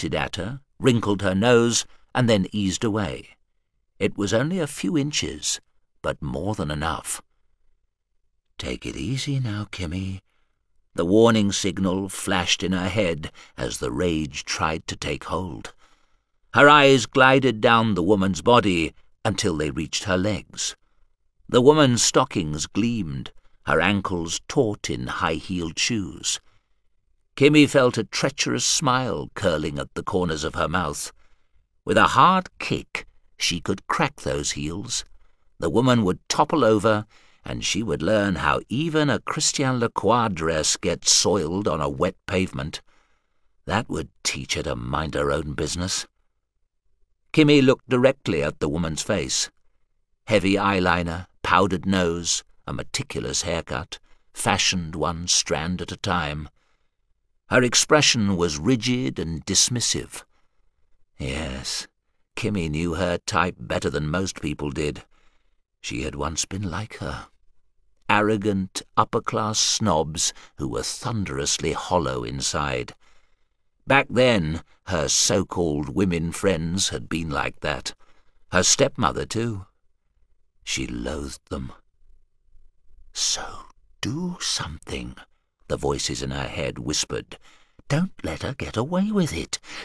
looked at her, wrinkled her nose, and then eased away. It was only a few inches, but more than enough. "Take it easy now, Kimmy." The warning signal flashed in her head as the rage tried to take hold. Her eyes glided down the woman's body until they reached her legs. The woman's stockings gleamed, her ankles taut in high-heeled shoes. Kimmy felt a treacherous smile curling at the corners of her mouth. With a hard kick, she could crack those heels. The woman would topple over, and she would learn how even a Christian Lacroix dress gets soiled on a wet pavement. That would teach her to mind her own business. Kimmy looked directly at the woman's face. Heavy eyeliner, powdered nose, a meticulous haircut, fashioned one strand at a time. Her expression was rigid and dismissive. Yes, Kimmy knew her type better than most people did. She had once been like her. Arrogant, upper-class snobs who were thunderously hollow inside. Back then, her so-called women friends had been like that. Her stepmother, too. She loathed them. "So do something," the voices in her head whispered. "Don't let her get away with it.